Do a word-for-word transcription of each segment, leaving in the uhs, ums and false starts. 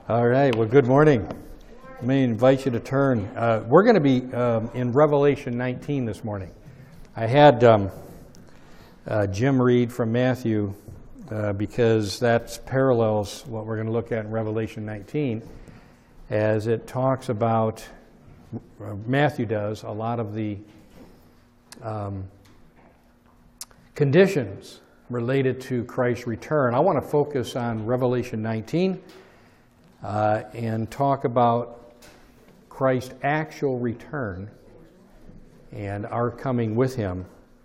All right, well, good morning. Let me invite you to turn. Uh, we're going to be um, in Revelation nineteen this morning. I had um, uh, Jim read from Matthew uh, because that parallels what we're going to look at in Revelation nineteen, as it talks about, uh, Matthew does, a lot of the um, conditions related to Christ's return. I want to focus on Revelation nineteen. Uh, and talk about Christ's actual return and our coming with Him.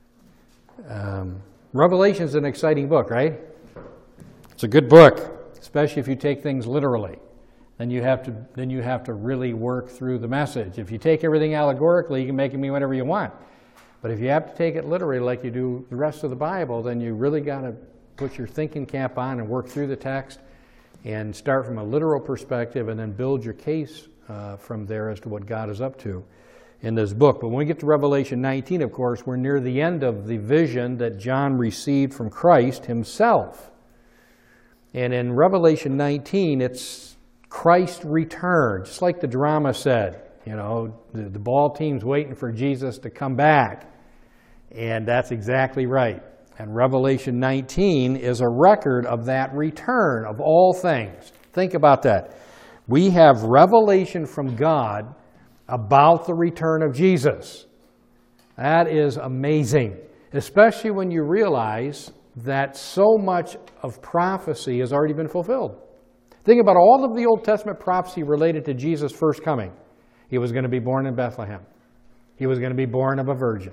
Um, Revelation is an exciting book, right? It's a good book, especially if you take things literally. Then you have to then you have to really work through the message. If you take everything allegorically, you can make it mean whatever you want. But if you have to take it literally, like you do the rest of the Bible, then you really got to put your thinking cap on and work through the text, and start from a literal perspective and then build your case uh, from there as to what God is up to in this book. But when we get to Revelation nineteen, of course, we're near the end of the vision that John received from Christ Himself. And in Revelation nineteen, it's Christ's return, just like the drama said. You know, the, the ball team's waiting for Jesus to come back. And that's exactly right. And Revelation nineteen is a record of that return of all things. Think about that. We have revelation from God about the return of Jesus. That is amazing, especially when you realize that so much of prophecy has already been fulfilled. Think about all of the Old Testament prophecy related to Jesus' first coming. He was going to be born in Bethlehem. He was going to be born of a virgin.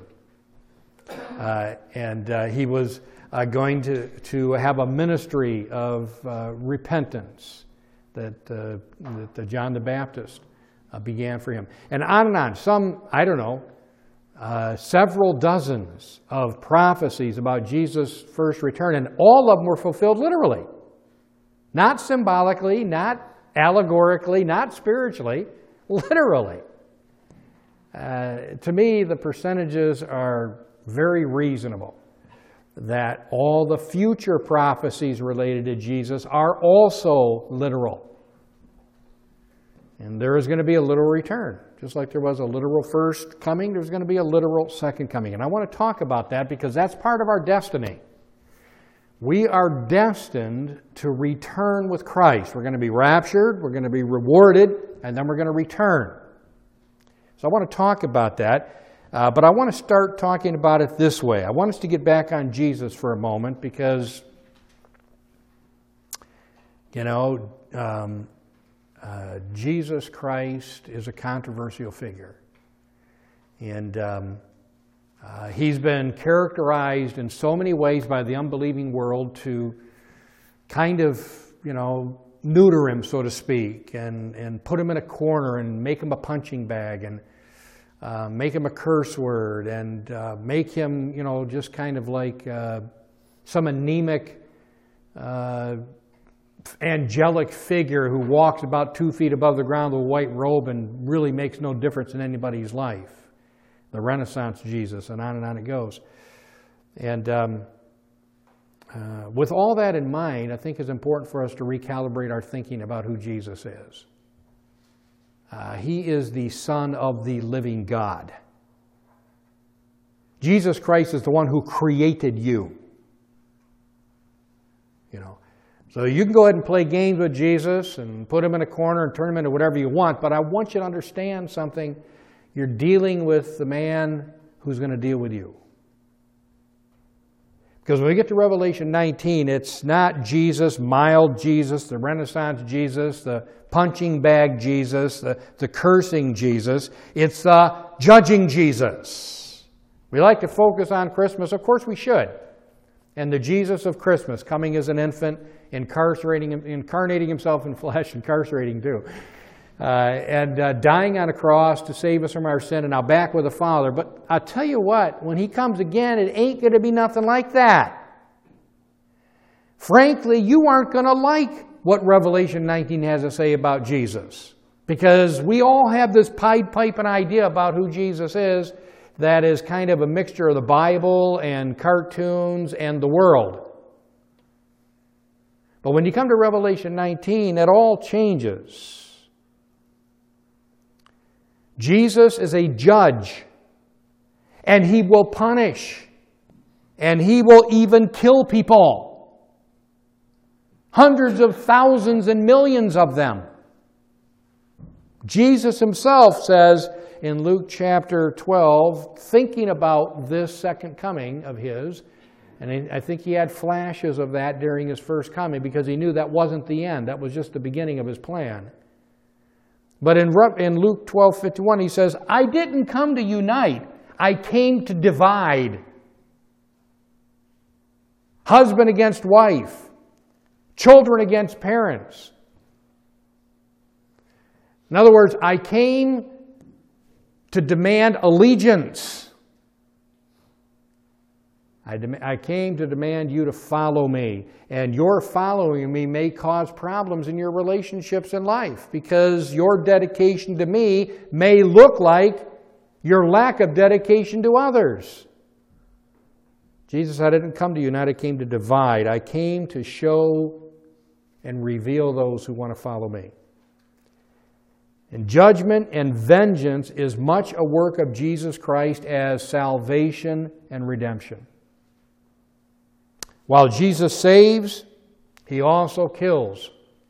Uh, and uh, he was uh, going to, to have a ministry of uh, repentance that, uh, that uh, John the Baptist uh, began for him. And on and on. Some, I don't know, uh, several dozens of prophecies about Jesus' first return, and all of them were fulfilled literally. Not symbolically, not allegorically, not spiritually, literally. Uh, to me, the percentages are very reasonable that all the future prophecies related to Jesus are also literal. And there is going to be a literal return. Just like there was a literal first coming, there's going to be a literal second coming. And I want to talk about that because that's part of our destiny. We are destined to return with Christ. We're going to be raptured, we're going to be rewarded, and then we're going to return. So I want to talk about that. Uh, but I want to start talking about it this way. I want us to get back on Jesus for a moment because, you know, um, uh, Jesus Christ is a controversial figure. And um, uh, He's been characterized in so many ways by the unbelieving world to kind of, you know, neuter Him, so to speak, and, and put Him in a corner and make Him a punching bag and Uh, make Him a curse word and uh, make Him, you know, just kind of like uh, some anemic, uh, angelic figure who walks about two feet above the ground with a white robe and really makes no difference in anybody's life. The Renaissance Jesus, and on and on it goes. And um, uh, with all that in mind, I think it's important for us to recalibrate our thinking about who Jesus is. Uh, he is the Son of the living God. Jesus Christ is the one who created you. You know, so you can go ahead and play games with Jesus and put Him in a corner and turn Him into whatever you want, but I want you to understand something. You're dealing with the man who's going to deal with you. Because when we get to Revelation nineteen, it's not Jesus, mild Jesus, the Renaissance Jesus, the punching bag Jesus, the, the cursing Jesus. It's the judging Jesus. We like to focus on Christmas. Of course we should. And the Jesus of Christmas, coming as an infant, incarcerating, incarnating Himself in flesh, incarcerating too, uh, and uh, dying on a cross to save us from our sin, and now back with the Father. But I'll tell you what, when He comes again, it ain't going to be nothing like that. Frankly, you aren't going to like what Revelation nineteen has to say about Jesus. Because we all have this Pied Piping idea about who Jesus is that is kind of a mixture of the Bible and cartoons and the world. But when you come to Revelation nineteen, it all changes. Jesus is a judge, and He will punish, and He will even kill people. Hundreds of thousands and millions of them. Jesus Himself says in Luke chapter twelve, thinking about this second coming of His, and I think He had flashes of that during His first coming because He knew that wasn't the end. That was just the beginning of His plan. But in, in Luke twelve fifty-one, He says, I didn't come to unite. I came to divide. Husband against wife. Children against parents. In other words, I came to demand allegiance. I, dem- I came to demand you to follow me. And your following me may cause problems in your relationships in life because your dedication to me may look like your lack of dedication to others. Jesus said, I didn't come to unite, I came to divide. I came to show and reveal those who want to follow me. And judgment and vengeance is much a work of Jesus Christ as salvation and redemption. While Jesus saves, He also kills.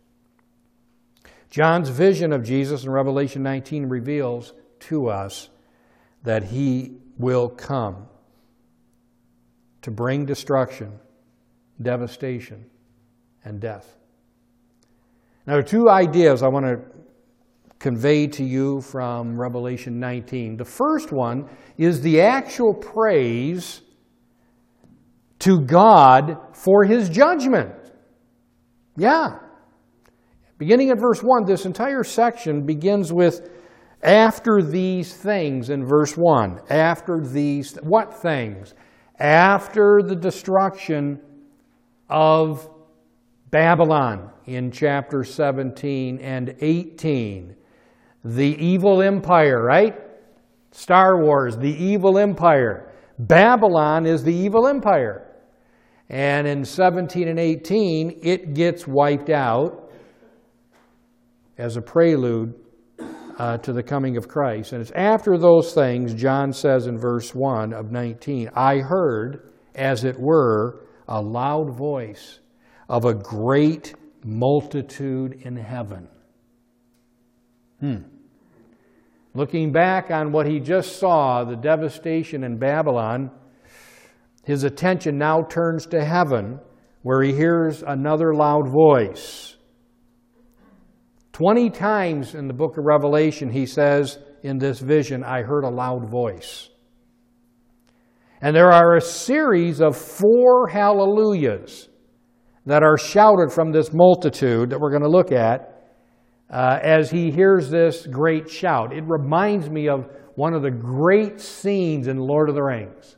John's vision of Jesus in Revelation nineteen reveals to us that He will come to bring destruction, devastation, and death. Now, there are two ideas I want to convey to you from Revelation nineteen. The first one is the actual praise to God for His judgment. Yeah. Beginning at verse one, this entire section begins with after these things in verse one. After these, what things? After the destruction of Babylon in chapter seventeen and eighteen. The evil empire, right? Star Wars, the evil empire. Babylon is the evil empire. And in seventeen and eighteen, it gets wiped out as a prelude uh, to the coming of Christ. And it's after those things, John says in verse one of nineteen, I heard, as it were, a loud voice of a great multitude in heaven. Hmm. Looking back on what he just saw, the devastation in Babylon, his attention now turns to heaven, where he hears another loud voice. Twenty times in the book of Revelation, he says in this vision, I heard a loud voice. And there are a series of four hallelujahs that are shouted from this multitude that we're going to look at uh, as he hears this great shout. It reminds me of one of the great scenes in Lord of the Rings.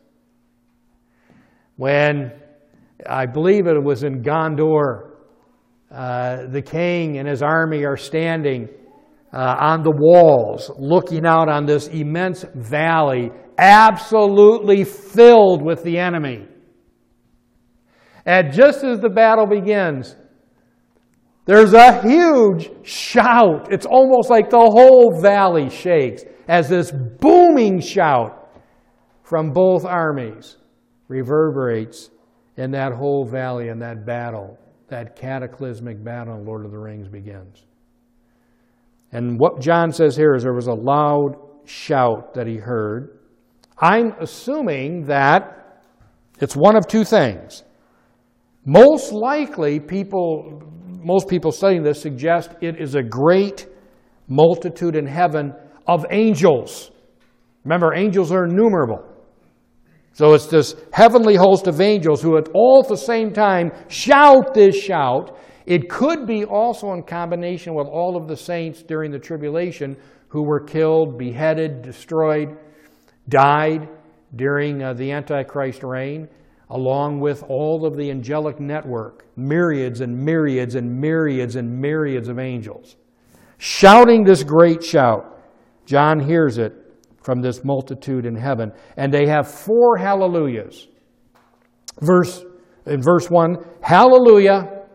When, I believe it was in Gondor, uh, the king and his army are standing uh, on the walls, looking out on this immense valley, absolutely filled with the enemy. And just as the battle begins, there's a huge shout. It's almost like the whole valley shakes as this booming shout from both armies reverberates in that whole valley, and that battle, that cataclysmic battle in Lord of the Rings begins. And what John says here is there was a loud shout that he heard. I'm assuming that it's one of two things. Most likely, people, most people studying this suggest it is a great multitude in heaven of angels. Remember, angels are innumerable. So it's this heavenly host of angels who at all at the same time shout this shout. It could be also in combination with all of the saints during the tribulation who were killed, beheaded, destroyed, died during uh, the Antichrist reign, along with all of the angelic network, myriads and myriads and myriads and myriads of angels, shouting this great shout. John hears it from this multitude in heaven. And they have four hallelujahs. Verse, in verse one, hallelujah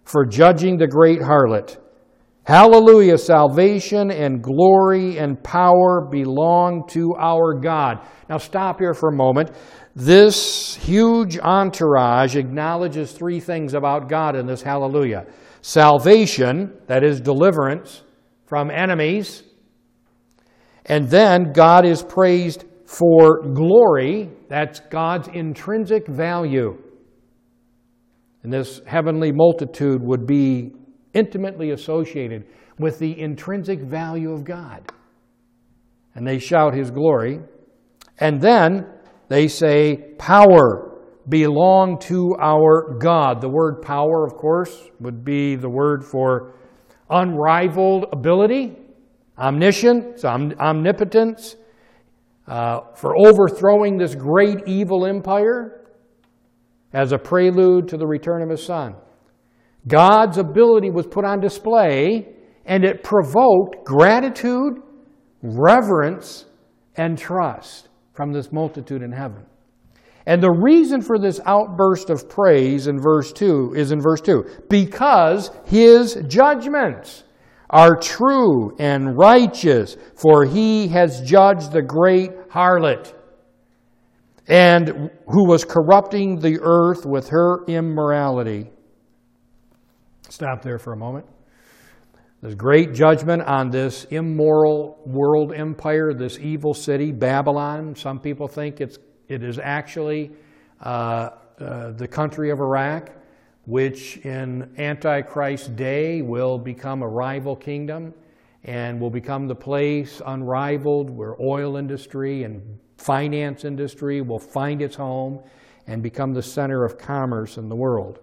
for judging the great harlot. Hallelujah, salvation and glory and power belong to our God. Now stop here for a moment. This huge entourage acknowledges three things about God in this hallelujah. Salvation, that is deliverance from enemies. And then God is praised for glory. That's God's intrinsic value. And this heavenly multitude would be intimately associated with the intrinsic value of God. And they shout His glory. And then they say, power belong to our God. The word power, of course, would be the word for unrivaled ability, omniscience, om- omnipotence, uh, for overthrowing this great evil empire as a prelude to the return of His Son. God's ability was put on display, and it provoked gratitude, reverence, and trust from this multitude in heaven. And the reason for this outburst of praise in verse two is in verse two. Because His judgments are true and righteous, for He has judged the great harlot, and who was corrupting the earth with her immorality. Stop there for a moment. There's great judgment on this immoral world empire, this evil city, Babylon. Some people think it's, it is actually uh, uh, the country of Iraq, which in Antichrist day will become a rival kingdom and will become the place unrivaled where oil industry and finance industry will find its home and become the center of commerce in the world.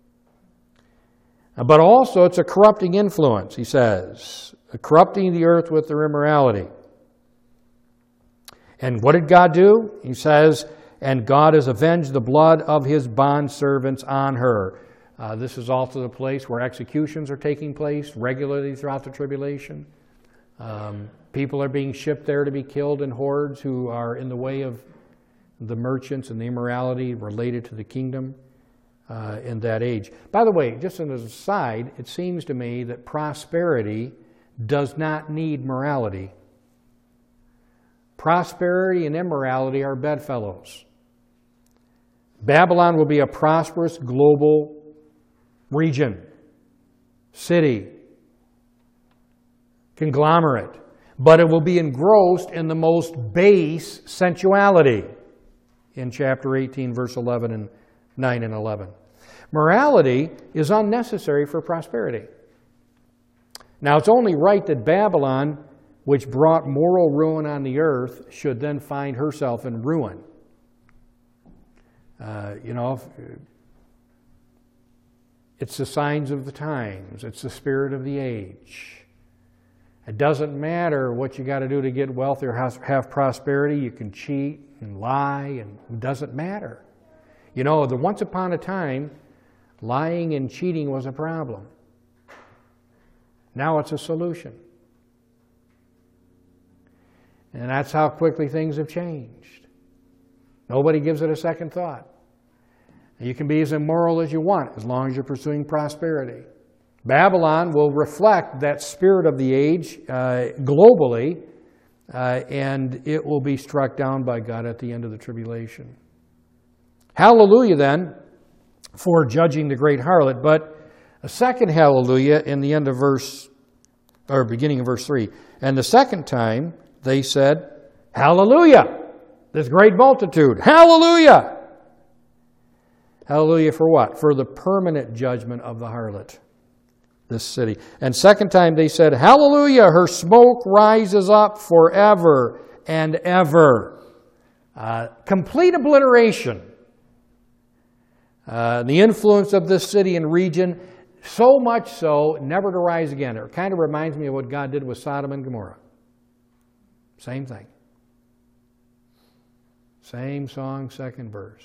But also it's a corrupting influence, he says, corrupting the earth with their immorality. And what did God do? He says, and God has avenged the blood of His bondservants on her. Uh, this is also the place where executions are taking place regularly throughout the tribulation. Um, people are being shipped there to be killed in hordes who are in the way of the merchants and the immorality related to the kingdom uh, in that age. By the way, just as an aside, it seems to me that prosperity does not need morality. Prosperity and immorality are bedfellows. Babylon will be a prosperous global region, city, conglomerate, but it will be engrossed in the most base sensuality in chapter eighteen, verse eleven and nine and eleven. Morality is unnecessary for prosperity. Now, it's only right that Babylon, which brought moral ruin on the earth, should then find herself in ruin. Uh, you know, it's the signs of the times. It's the spirit of the age. It doesn't matter what you got to do to get wealth or have prosperity. You can cheat and lie, and it doesn't matter. You know, the once upon a time, lying and cheating was a problem. Now it's a solution. And that's how quickly things have changed. Nobody gives it a second thought. You can be as immoral as you want as long as you're pursuing prosperity. Babylon will reflect that spirit of the age uh, globally, uh, and it will be struck down by God at the end of the tribulation. Hallelujah, then, for judging the great harlot. But a second hallelujah in the end of verse, or beginning of verse three. And the second time they said, hallelujah, this great multitude, hallelujah. Hallelujah for what? For the permanent judgment of the harlot, this city. And second time they said, hallelujah, her smoke rises up forever and ever. Uh, complete obliteration. Uh, the influence of this city and region, so much so, never to rise again. It kind of reminds me of what God did with Sodom and Gomorrah. Same thing. Same song, second verse.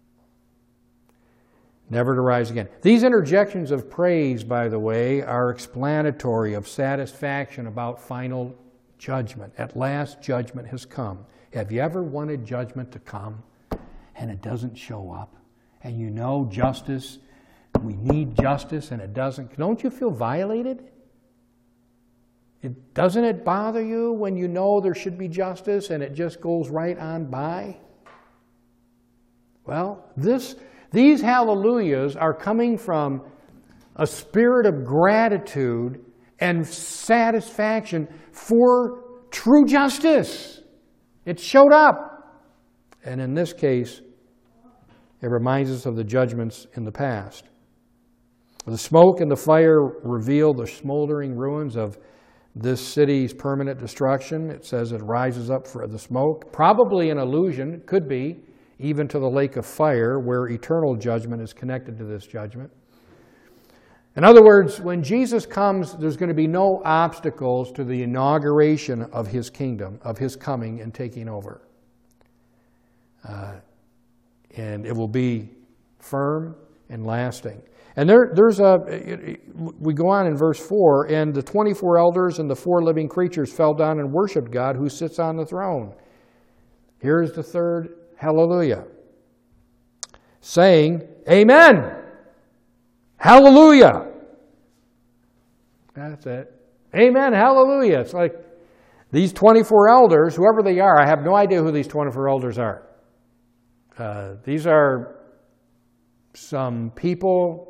Never to rise again. These interjections of praise, by the way, are explanatory of satisfaction about final judgment. At last, judgment has come. Have you ever wanted judgment to come and it doesn't show up? And you know justice We need justice and it doesn't. Don't you feel violated? It, doesn't it bother you when you know there should be justice and it just goes right on by? Well, this, these hallelujahs are coming from a spirit of gratitude and satisfaction for true justice. It showed up. And in this case, it reminds us of the judgments in the past. The smoke and the fire reveal the smoldering ruins of this city's permanent destruction. It says it rises up for the smoke. Probably an allusion, could be, even to the lake of fire, where eternal judgment is connected to this judgment. In other words, when Jesus comes, there's going to be no obstacles to the inauguration of His kingdom, of His coming and taking over. Uh, and it will be firm and lasting. And there, there's a, we go on in verse four, and the twenty-four elders and the four living creatures fell down and worshiped God who sits on the throne. Here's the third hallelujah, saying, Amen. Hallelujah. That's it. Amen. Hallelujah. It's like these twenty-four elders, whoever they are, I have no idea who these twenty-four elders are. Uh, these are some people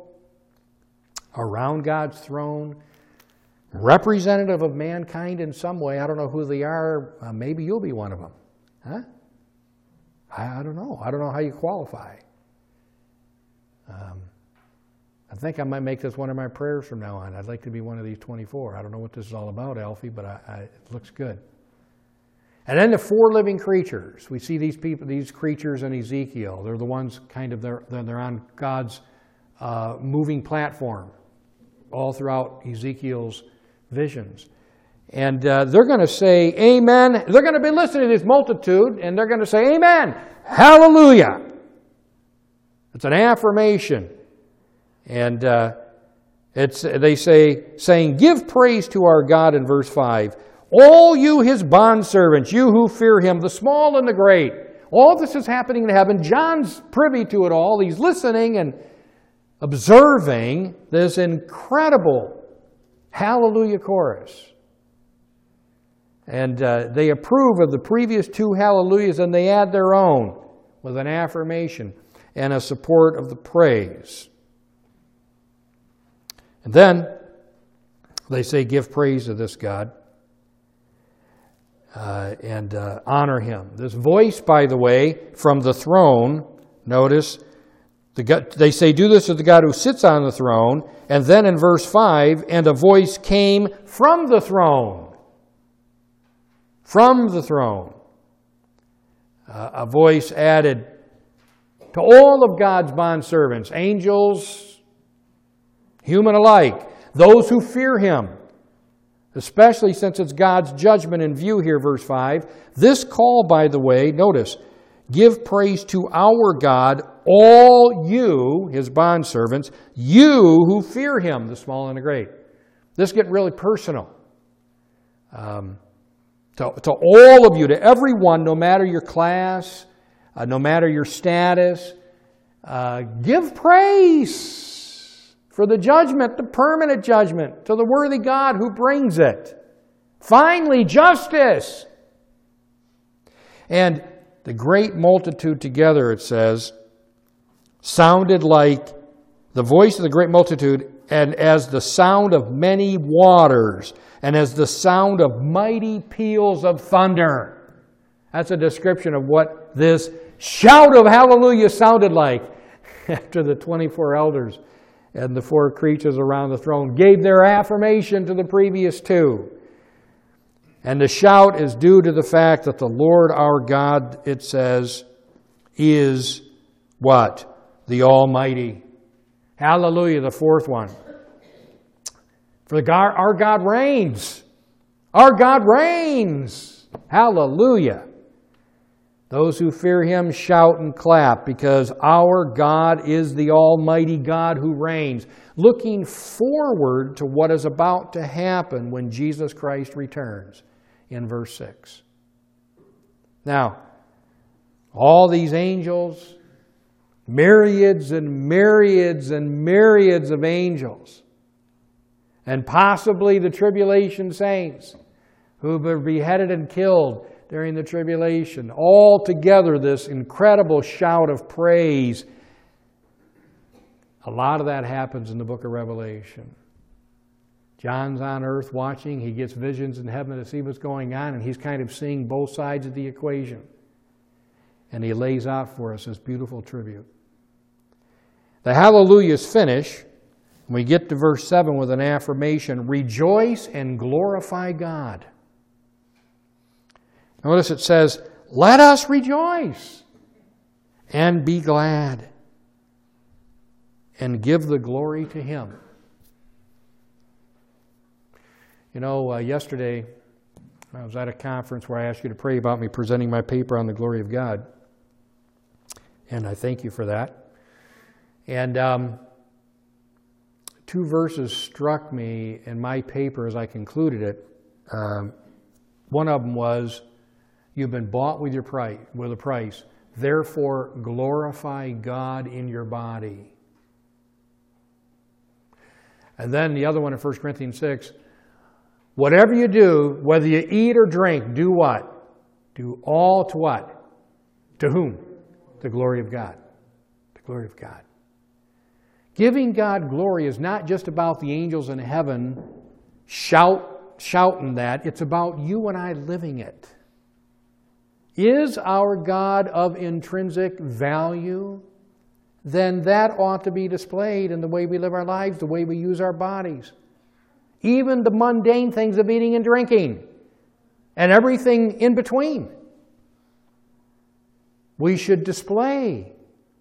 around God's throne, representative of mankind in some way. I don't know who they are. Uh, maybe you'll be one of them. Huh? I, I don't know. I don't know how you qualify. Um, I think I might make this one of my prayers from now on. I'd like to be one of these twenty-four. I don't know what this is all about, Alfie, but I, I, it looks good. And then the four living creatures. We see these people, these creatures in Ezekiel. They're the ones kind of, they're, they're on God's uh, moving platform all throughout Ezekiel's visions. And uh, they're going to say, Amen. They're going to be listening to this multitude, and they're going to say, Amen. Hallelujah. It's an affirmation. And uh, it's they say, saying, Give praise to our God in verse five. All you His bondservants, you who fear Him, the small and the great. All this is happening in heaven. John's privy to it all. He's listening and observing this incredible hallelujah chorus. And uh, they approve of the previous two hallelujahs and they add their own with an affirmation and a support of the praise. And then they say, give praise to this God uh, and uh, honor Him. This voice, by the way, from the throne, notice, the God, they say, do this to the God who sits on the throne. And then in verse five, and a voice came from the throne. From the throne. Uh, a voice added to all of God's bondservants, angels, human alike, those who fear Him, especially since it's God's judgment in view here, verse five. This call, by the way, notice, give praise to our God, all you, His bondservants, you who fear Him, the small and the great. This is getting really personal. Um, to, to all of you, to everyone, no matter your class, uh, no matter your status, uh, give praise for the judgment, the permanent judgment, to the worthy God who brings it. Finally, justice. And the great multitude together, it says, sounded like the voice of the great multitude, and as the sound of many waters, and as the sound of mighty peals of thunder. That's a description of what this shout of hallelujah sounded like after the twenty-four elders and the four creatures around the throne gave their affirmation to the previous two. And the shout is due to the fact that the Lord our God, it says, is what? The Almighty. Hallelujah, the fourth one. For the God, our God reigns. Our God reigns. Hallelujah. Those who fear Him shout and clap because our God is the Almighty God who reigns. Looking forward to what is about to happen when Jesus Christ returns in verse six. Now, all these angels, myriads and myriads and myriads of angels, and possibly the tribulation saints who were beheaded and killed during the tribulation. All together, this incredible shout of praise. A lot of that happens in the book of Revelation. John's on earth watching. He gets visions in heaven to see what's going on, and he's kind of seeing both sides of the equation. And he lays out for us this beautiful tribute. The hallelujahs finish. We get to verse seven with an affirmation. Rejoice and glorify God. Notice it says, let us rejoice and be glad and give the glory to Him. You know, uh, yesterday I was at a conference where I asked you to pray about me presenting my paper on the glory of God. And I thank you for that. And um, two verses struck me in my paper as I concluded it. Um, one of them was, you've been bought with your price, with a price. Therefore, glorify God in your body. And then the other one in First Corinthians six, whatever you do, whether you eat or drink, do what? Do all to what? To whom? The glory of God. The glory of God. Giving God glory is not just about the angels in heaven shout, shouting that. It's about you and I living it. Is our God of intrinsic value? Then that ought to be displayed in the way we live our lives, the way we use our bodies. Even the mundane things of eating and drinking, and everything in between. We should display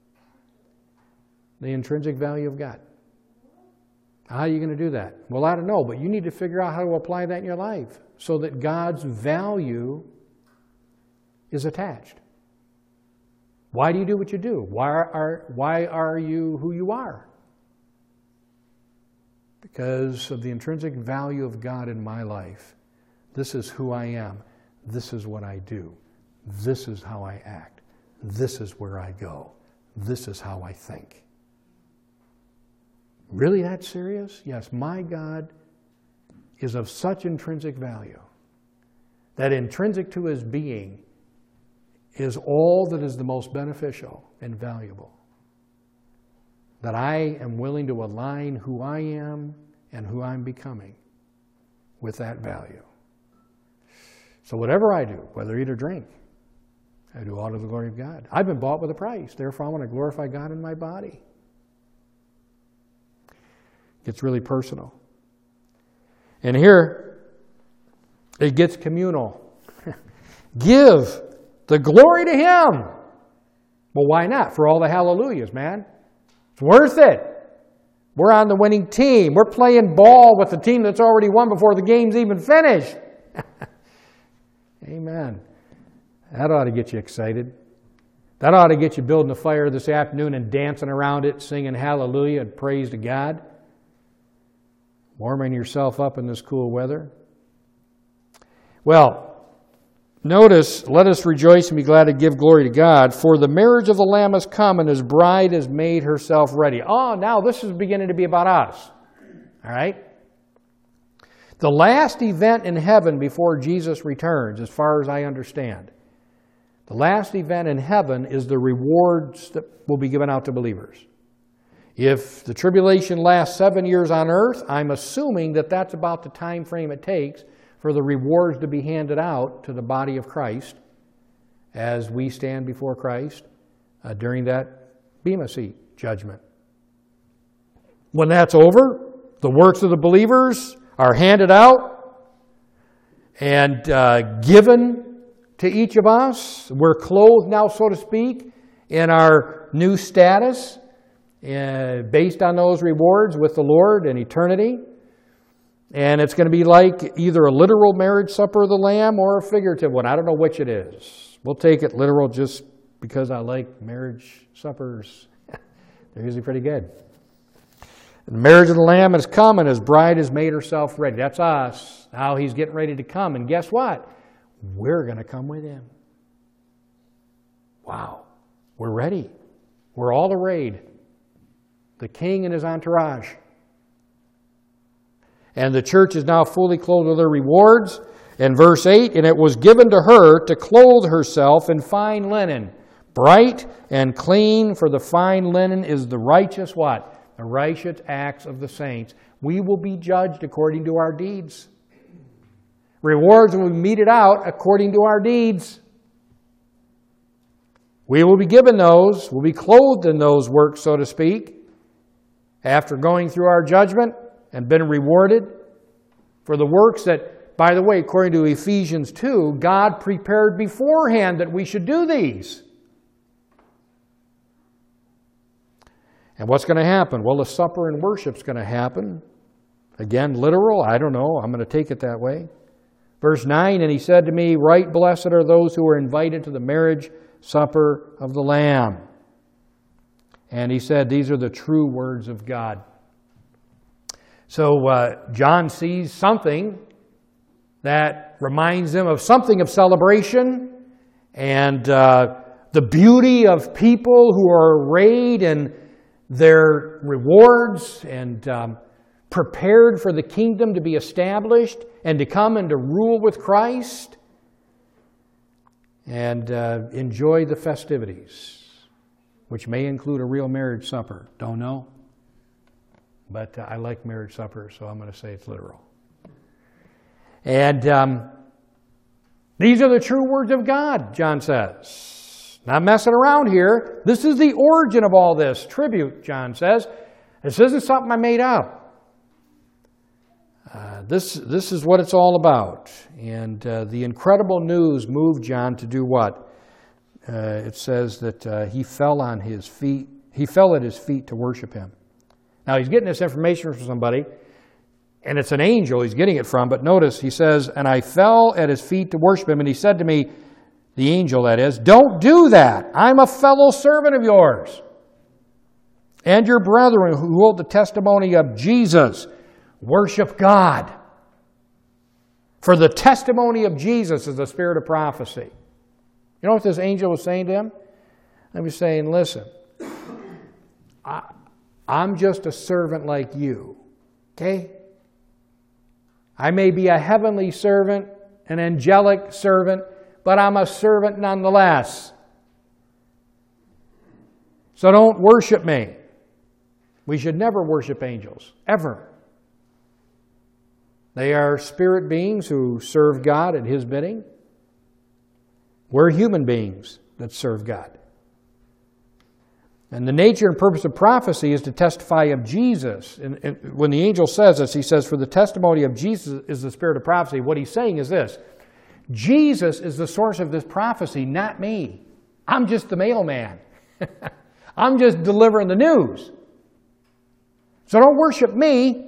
the intrinsic value of God. How are you going to do that? Well, I don't know, but you need to figure out how to apply that in your life so that God's value is attached. Why do you do what you do? Why are, why are you who you are? Because of the intrinsic value of God in my life. This is who I am. This is what I do. This is how I act. This is where I go. This is how I think. Really that serious? Yes, my God is of such intrinsic value that intrinsic to His being is all that is the most beneficial and valuable. That I am willing to align who I am and who I'm becoming with that value. So whatever I do, whether I eat or drink, I do all to the glory of God. I've been bought with a price. Therefore, I want to glorify God in my body. It's really personal. And here, it gets communal. Give the glory to Him. Well, why not? For all the hallelujahs, man. It's worth it. We're on the winning team. We're playing ball with the team that's already won before the game's even finished. Amen. That ought to get you excited. That ought to get you building a fire this afternoon and dancing around it, singing hallelujah and praise to God. Warming yourself up in this cool weather. Well, notice, let us rejoice and be glad to give glory to God, for the marriage of the Lamb has come and His bride has made herself ready. Oh, now this is beginning to be about us. All right? The last event in heaven before Jesus returns, as far as I understand, the last event in heaven is the rewards that will be given out to believers. If the tribulation lasts seven years on earth, I'm assuming that that's about the time frame it takes for the rewards to be handed out to the body of Christ as we stand before Christ uh, during that Bema Seat judgment. When that's over, the works of the believers are handed out and uh, given to each of us. We're clothed now, so to speak, in our new status uh, based on those rewards with the Lord in eternity. And it's going to be like either a literal marriage supper of the Lamb or a figurative one. I don't know which it is. We'll take it literal just because I like marriage suppers. They're usually pretty good. The marriage of the Lamb has come and His bride has made herself ready. That's us. Now He's getting ready to come. And guess what? We're going to come with Him. Wow. We're ready. We're all arrayed. The king and his entourage. And the church is now fully clothed with her rewards. In verse eight, and it was given to her to clothe herself in fine linen, bright and clean, for the fine linen is the righteous what? The righteous acts of the saints. We will be judged according to our deeds. Rewards will be meted out according to our deeds. We will be given those, we'll be clothed in those works, so to speak, after going through our judgment and been rewarded for the works that, by the way, according to Ephesians two, God prepared beforehand that we should do these. And what's going to happen? Well, the supper and worship's going to happen. Again, literal, I don't know. I'm going to take it that way. Verse nine, and he said to me, right blessed are those who are invited to the marriage supper of the Lamb. And he said, these are the true words of God. So uh, John sees something that reminds him of something of celebration and uh, the beauty of people who are arrayed in their rewards and um, prepared for the kingdom to be established and to come and to rule with Christ and uh, enjoy the festivities, which may include a real marriage supper. Don't know. But uh, I like marriage suppers, so I'm going to say it's literal. And um, these are the true words of God, John says. Not messing around here. This is the origin of all this. Tribute, John says. This isn't something I made up. Uh, this, this is what it's all about. And uh, the incredible news moved John to do what? Uh, it says that uh, he fell on his feet. He fell at his feet to worship him. Now, he's getting this information from somebody, and it's an angel he's getting it from. But notice, he says, and I fell at his feet to worship him, and he said to me, the angel that is, don't do that. I'm a fellow servant of yours and your brethren who hold the testimony of Jesus. Worship God. For the testimony of Jesus is the spirit of prophecy. You know what this angel was saying to him? He was saying, listen, I, I'm just a servant like you, okay? I may be a heavenly servant, an angelic servant, but I'm a servant nonetheless. So don't worship me. We should never worship angels, ever. They are spirit beings who serve God at His bidding. We're human beings that serve God. And the nature and purpose of prophecy is to testify of Jesus. And, and when the angel says this, he says, for the testimony of Jesus is the spirit of prophecy. What he's saying is this: Jesus is the source of this prophecy, not me. I'm just the mailman. I'm just delivering the news. So don't worship me.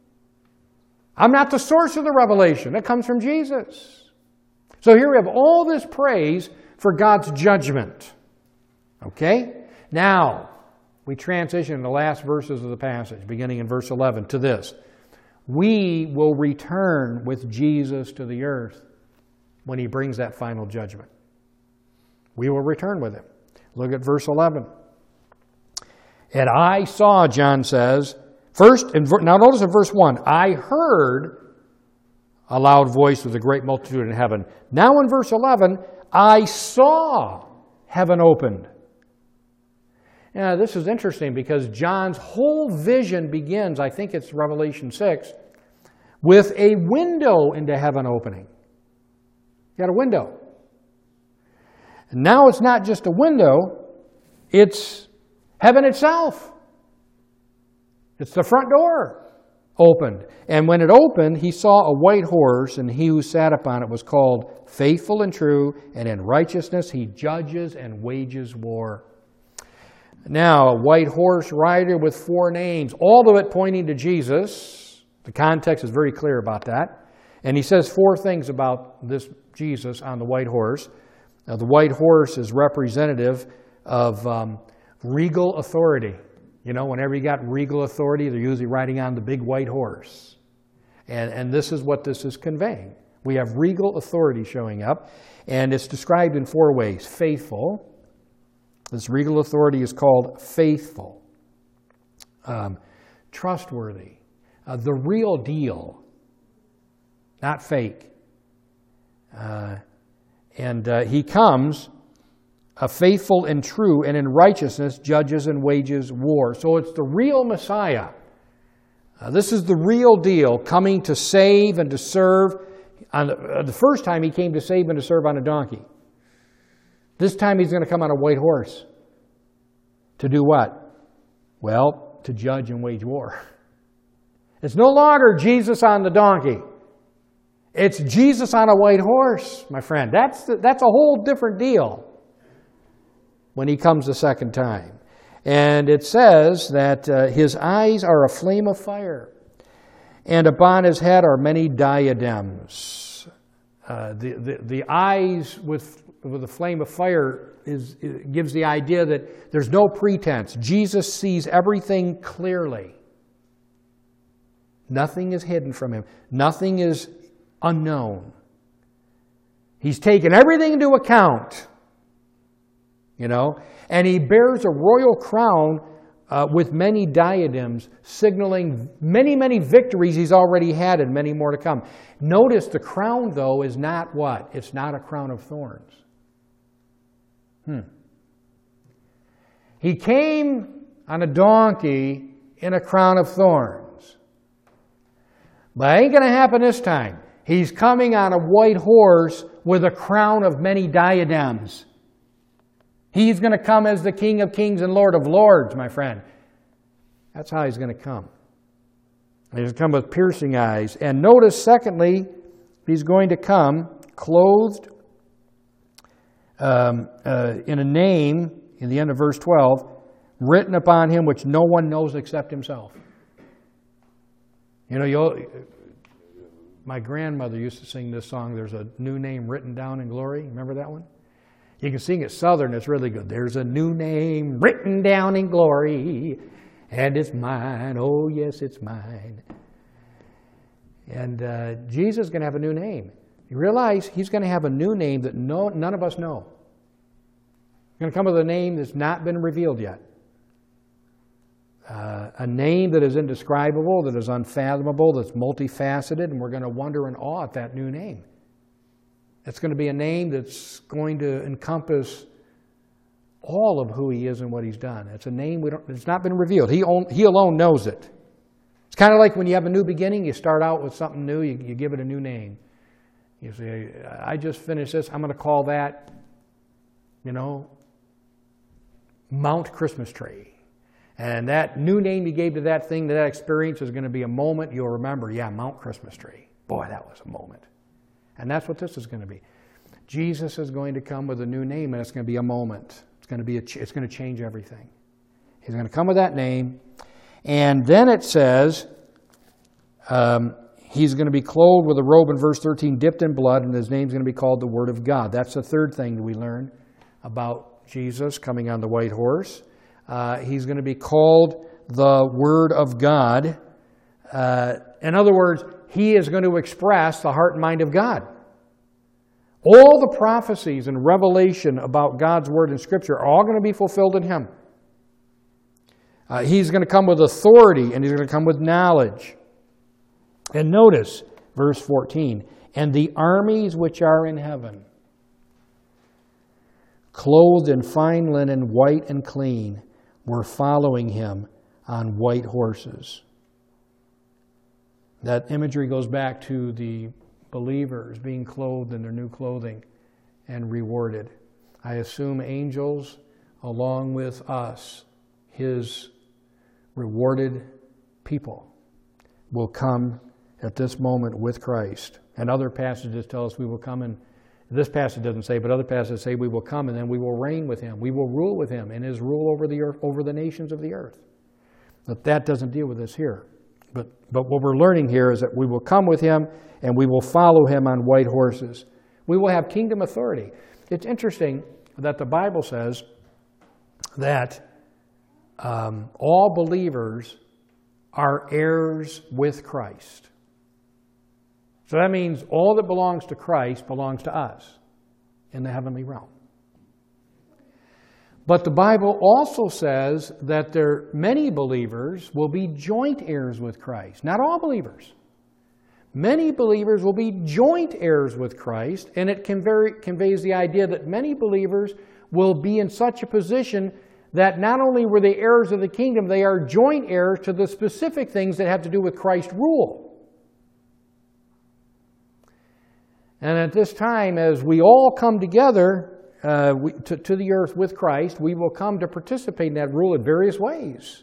I'm not the source of the revelation. It comes from Jesus. So here we have all this praise for God's judgment. Okay? Now, we transition in the last verses of the passage, beginning in verse eleven, to this. We will return with Jesus to the earth when He brings that final judgment. We will return with Him. Look at verse eleven. And I saw, John says, first, in, now notice in verse one, I heard a loud voice with a great multitude in heaven. Now in verse eleven, I saw heaven opened. Now this is interesting because John's whole vision begins, I think it's Revelation six, with a window into heaven opening. You got a window. And now it's not just a window, it's heaven itself. It's the front door opened. And when it opened, he saw a white horse, and he who sat upon it was called Faithful and True, and in righteousness he judges and wages war. Now, a white horse rider with four names, all of it pointing to Jesus. The context is very clear about that. And he says four things about this Jesus on the white horse. Now, the white horse is representative of um, regal authority. You know, whenever you got regal authority, they're usually riding on the big white horse. And, and this is what this is conveying. We have regal authority showing up, and it's described in four ways. Faithful. This regal authority is called faithful, um, trustworthy, uh, the real deal, not fake. Uh, and uh, he comes a faithful and true, and in righteousness judges and wages war. So it's the real Messiah. Uh, this is the real deal, coming to save and to serve. On the, uh, the first time he came to save and to serve on a donkey. This time he's going to come on a white horse. To do what? Well, to judge and wage war. It's no longer Jesus on the donkey. It's Jesus on a white horse, my friend. That's, that's a whole different deal when he comes the second time. And it says that uh, his eyes are a flame of fire, and upon his head are many diadems. Uh, the, the, the eyes with, with a flame of fire is, it gives the idea that there's no pretense. Jesus sees everything clearly. Nothing is hidden from him. Nothing is unknown. He's taken everything into account. You know, and he bears a royal crown uh, with many diadems, signaling many, many victories he's already had and many more to come. Notice the crown, though, is not what? It's not a crown of thorns. Hmm. He came on a donkey in a crown of thorns. But it ain't going to happen this time. He's coming on a white horse with a crown of many diadems. He's going to come as the King of Kings and Lord of Lords, my friend. That's how he's going to come. He's going to come with piercing eyes. And notice, secondly, he's going to come clothed um, uh, in a name, in the end of verse twelve, written upon him which no one knows except himself. You know, you'll, my grandmother used to sing this song, "There's a new name written down in glory." Remember that one? You can sing it Southern, it's really good. There's a new name written down in glory, and it's mine. Oh, yes, it's mine. And uh, Jesus is going to have a new name. You realize he's going to have a new name that no, none of us know. He's going to come with a name that's not been revealed yet. Uh, a name that is indescribable, that is unfathomable, that's multifaceted, and we're going to wonder in awe at that new name. It's going to be a name that's going to encompass all of who he is and what he's done. It's a name we don't, it's not been revealed. He, on, he alone knows it. It's kind of like when you have a new beginning, you start out with something new, you, you give it a new name. You say, I just finished this, I'm going to call that, you know, Mount Christmas Tree. And that new name you gave to that thing, to that experience, is going to be a moment you'll remember, yeah, Mount Christmas Tree. Boy, that was a moment. And that's what this is going to be. Jesus is going to come with a new name, and it's going to be a moment. It's going to be a ch- it's going to change everything. He's going to come with that name, and then it says um, he's going to be clothed with a robe in verse thirteen, dipped in blood, and his name's going to be called the Word of God. That's the third thing that we learn about Jesus coming on the white horse. Uh, he's going to be called the Word of God. Uh, in other words, he is going to express the heart and mind of God. All the prophecies and revelation about God's Word in Scripture are all going to be fulfilled in him. Uh, he's going to come with authority, and he's going to come with knowledge. And notice, verse fourteen, and the armies which are in heaven, clothed in fine linen, white and clean, were following him on white horses. That imagery goes back to the believers being clothed in their new clothing and rewarded. I assume angels, along with us, his rewarded people, will come at this moment with Christ. And other passages tell us we will come, and this passage doesn't say, but other passages say we will come and then we will reign with him. We will rule with him in his rule over the earth, over the nations of the earth. But that doesn't deal with this here. But, but what we're learning here is that we will come with him and we will follow him on white horses. We will have kingdom authority. It's interesting that the Bible says that um, all believers are heirs with Christ. So that means all that belongs to Christ belongs to us in the heavenly realm. But the Bible also says that there many believers will be joint heirs with Christ. Not all believers. Many believers will be joint heirs with Christ, and it convey, conveys the idea that many believers will be in such a position that not only were they heirs of the kingdom, they are joint heirs to the specific things that have to do with Christ's rule. And at this time, as we all come together uh, we, to, to the earth with Christ, we will come to participate in that rule in various ways,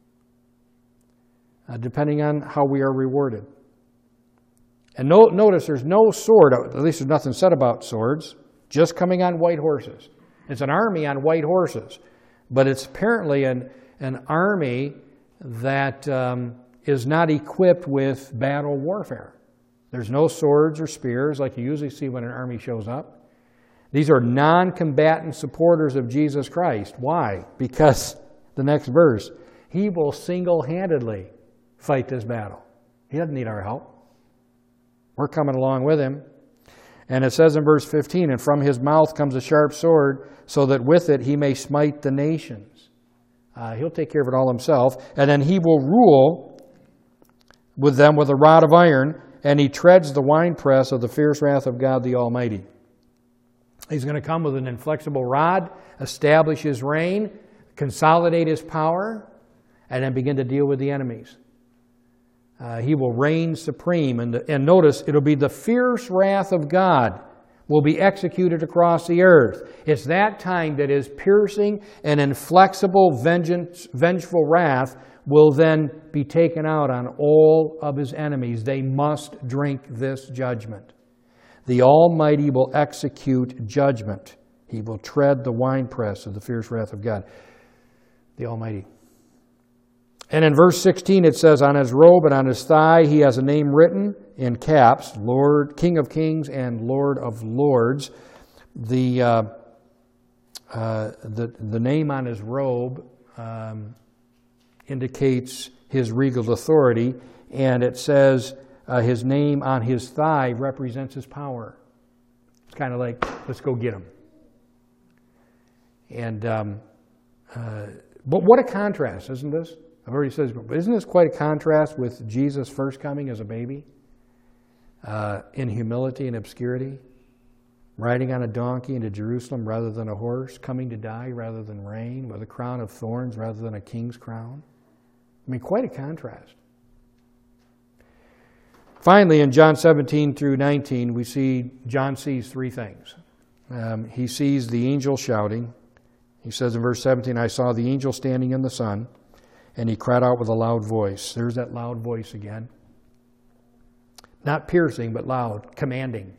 uh, depending on how we are rewarded. And no, notice there's no sword, at least there's nothing said about swords, just coming on white horses. It's an army on white horses, but it's apparently an, an army that um, is not equipped with battle warfare. There's no swords or spears like you usually see when an army shows up. These are non-combatant supporters of Jesus Christ. Why? Because the next verse, He will single-handedly fight this battle. He doesn't need our help. We're coming along with Him. And it says in verse fifteen, and from His mouth comes a sharp sword, so that with it He may smite the nations. Uh, he'll take care of it all Himself. And then He will rule with them with a rod of iron, and He treads the winepress of the fierce wrath of God the Almighty. He's going to come with an inflexible rod, establish His reign, consolidate His power, and then begin to deal with the enemies. Uh, he will reign supreme. And, the, and notice, it'll be the fierce wrath of God will be executed across the earth. It's that time that His piercing and inflexible vengeance, vengeful wrath will then be taken out on all of His enemies. They must drink this judgment. The Almighty will execute judgment. He will tread the winepress of the fierce wrath of God. The Almighty. And in verse sixteen it says, on His robe and on His thigh He has a name written in caps, Lord, King of Kings and Lord of Lords. The, uh, uh, the, the name on His robe um, indicates His regal authority, and it says uh, His name on His thigh represents His power. It's kind of like, let's go get Him. And, um, uh, but what a contrast, isn't this? I've already said this, but isn't this quite a contrast with Jesus' first coming as a baby? Uh, in humility and obscurity, riding on a donkey into Jerusalem rather than a horse, coming to die rather than reign, with a crown of thorns rather than a king's crown. I mean, quite a contrast. Finally, in John seventeen through nineteen, we see John sees three things. Um, he sees the angel shouting. He says in verse seventeen, I saw the angel standing in the sun, and he cried out with a loud voice. There's that loud voice again. Not piercing, but loud, commanding.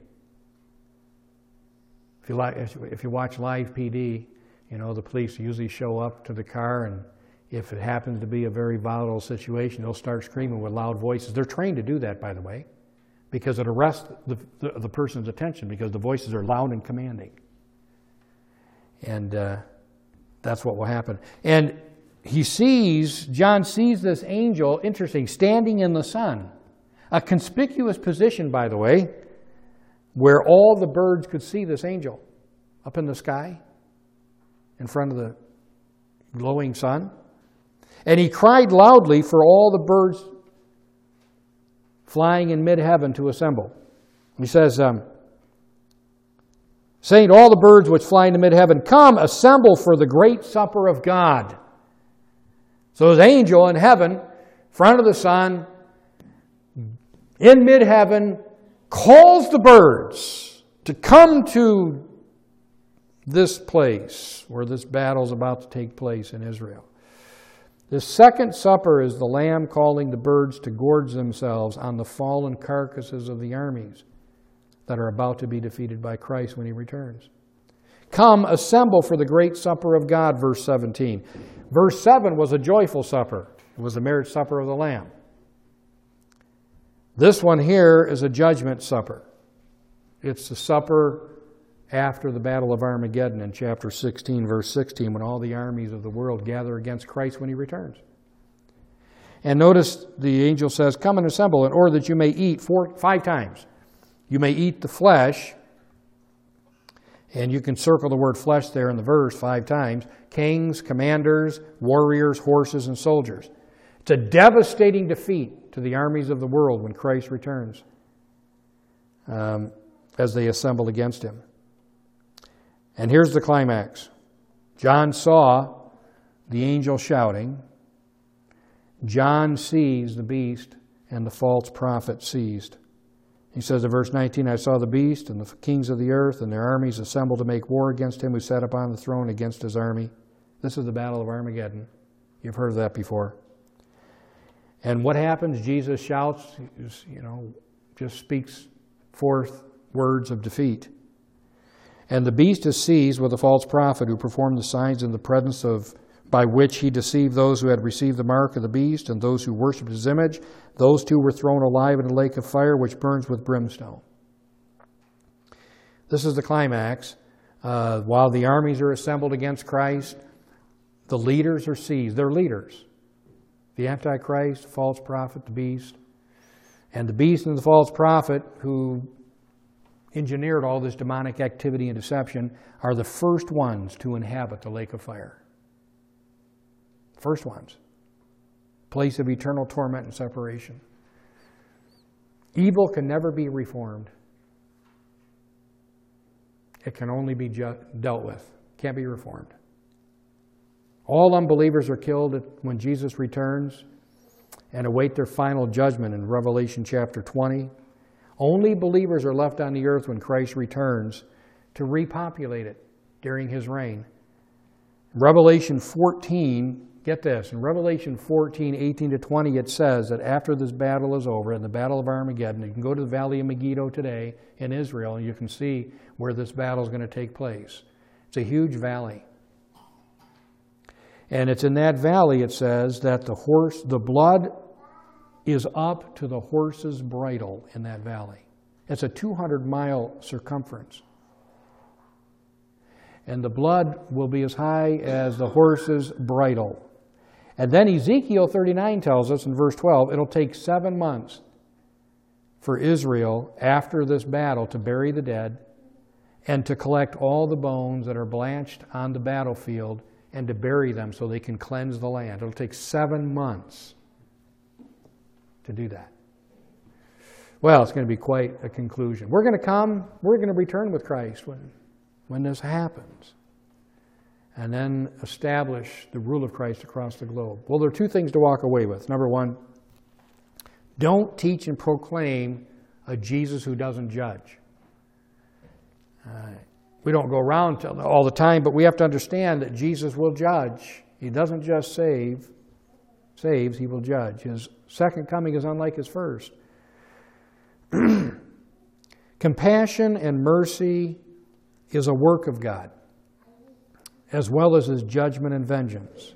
If you, like, if you watch Live P D, you know, the police usually show up to the car, and if it happens to be a very volatile situation, they'll start screaming with loud voices. They're trained to do that, by the way, because it arrests the, the, the person's attention, because the voices are loud and commanding. And uh, that's what will happen. And he sees, John sees this angel, interesting, standing in the sun. A conspicuous position, by the way, where all the birds could see this angel up in the sky in front of the glowing sun. And he cried loudly for all the birds flying in mid-heaven to assemble. He says, um, saying to all the birds which fly into mid-heaven, come, assemble for the great supper of God. So his angel in heaven, in front of the sun, in mid-heaven, calls the birds to come to this place where this battle is about to take place in Israel. The second supper is the Lamb calling the birds to gorge themselves on the fallen carcasses of the armies that are about to be defeated by Christ when He returns. Come, assemble for the great supper of God, verse seventeen. Verse seven was a joyful supper. It was the marriage supper of the Lamb. This one here is a judgment supper. It's the supper after the battle of Armageddon in chapter sixteen, verse sixteen, when all the armies of the world gather against Christ when He returns. And notice the angel says, come and assemble in order that you may eat four, five times. You may eat the flesh, And you can circle the word flesh there in the verse five times. Kings, commanders, warriors, horses, and soldiers. It's a devastating defeat to the armies of the world when Christ returns, um, as they assemble against him. And here's the climax. John saw the angel shouting. John sees the beast and the false prophet seized. He says in verse nineteen, I saw the beast and the kings of the earth and their armies assembled to make war against him who sat upon the throne against his army. This is the battle of Armageddon. You've heard of that before. And what happens? Jesus shouts, you know, just speaks forth words of defeat. And the beast is seized with a false prophet who performed the signs in the presence of, by which he deceived those who had received the mark of the beast and those who worshipped his image. Those two were thrown alive in a lake of fire which burns with brimstone. This is the climax. Uh, while the armies are assembled against Christ, the leaders are seized. They're leaders. The Antichrist, false prophet, the beast. And the beast and the false prophet who engineered all this demonic activity and deception are the first ones to inhabit the lake of fire. First ones. Place of eternal torment and separation. Evil can never be reformed. It can only be ju- dealt with. Can't be reformed. All unbelievers are killed when Jesus returns and await their final judgment in Revelation chapter twenty. Only believers are left on the earth when Christ returns to repopulate it during his reign. Revelation fourteen, get this, in Revelation fourteen, eighteen to twenty, it says that after this battle is over, in the Battle of Armageddon, you can go to the Valley of Megiddo today in Israel, and you can see where this battle is going to take place. It's a huge valley. And it's in that valley, it says, that the horse, the blood is up to the horse's bridle in that valley. It's a two hundred mile circumference. And the blood will be as high as the horse's bridle. And then Ezekiel thirty-nine tells us in verse twelve, it'll take seven months for Israel after this battle to bury the dead and to collect all the bones that are blanched on the battlefield and to bury them so they can cleanse the land. It'll take seven months to do that. Well, it's going to be quite a conclusion. We're going to come, we're going to return with Christ when, when this happens, and then establish the rule of Christ across the globe. Well, there are two things to walk away with. Number one, don't teach and proclaim a Jesus who doesn't judge. Uh, we don't go around all the time, but we have to understand that Jesus will judge. He doesn't just save, saves, he will judge. His second coming is unlike his first. Compassion and mercy is a work of God, as well as his judgment and vengeance.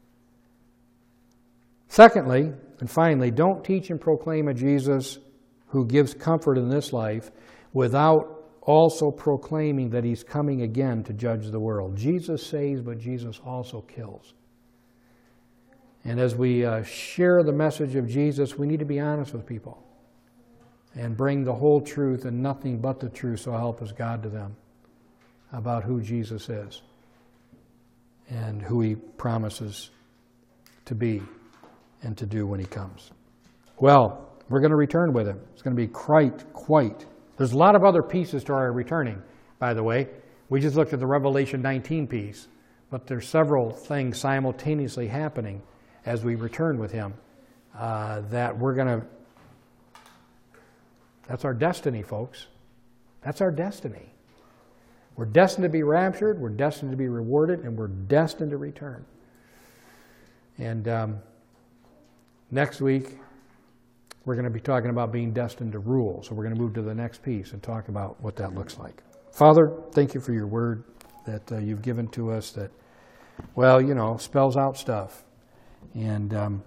Secondly, and finally, don't teach and proclaim a Jesus who gives comfort in this life without also proclaiming that he's coming again to judge the world. Jesus saves, but Jesus also kills. And as we uh, share the message of Jesus, we need to be honest with people and bring the whole truth and nothing but the truth, so help us God, to them about who Jesus is and who he promises to be and to do when he comes. Well, we're going to return with him. It's going to be quite, quite. There's a lot of other pieces to our returning, by the way. We just looked at the Revelation nineteen piece, but there's several things simultaneously happening as we return with him uh, that we're going to, that's our destiny, folks. That's our destiny. We're destined to be raptured, we're destined to be rewarded, and we're destined to return. And um, next week, we're going to be talking about being destined to rule. So we're going to move to the next piece and talk about what that looks like. Father, thank you for your word that uh, you've given to us that, well, you know, spells out stuff. And um,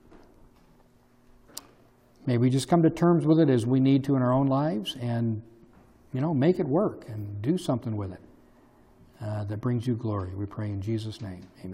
may we just come to terms with it as we need to in our own lives and, you know, make it work and do something with it uh, that brings you glory. We pray in Jesus' name. Amen.